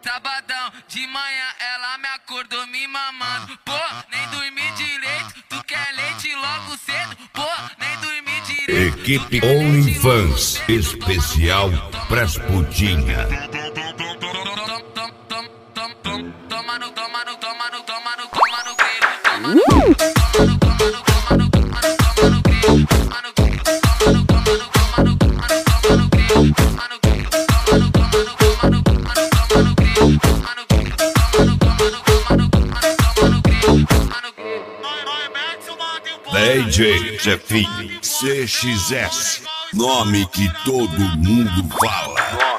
Sabadão, de manhã ela me acordou me mamando. Pô, nem dormi direito, tu quer leite logo cedo. Pô, nem dormi direito. Equipe OnlyFans, especial pras putinha. Toma no grilo. DJ Jefinho CXS, nome que todo mundo fala.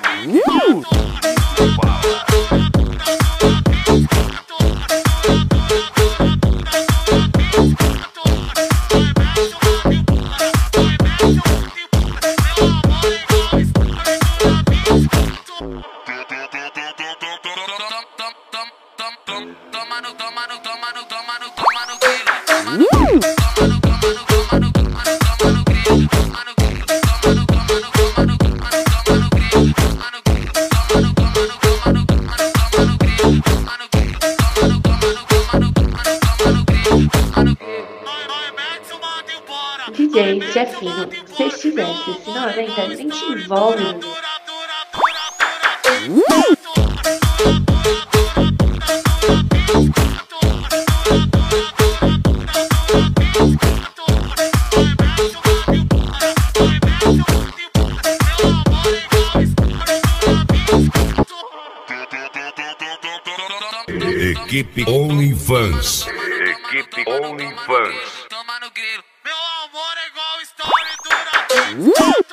DJ Jefinho CXS, se não aguenta, a gente envolve. Equipe OnlyFans. Equipe OnlyFans. Toma no grilo. Meu amor é igual história dura.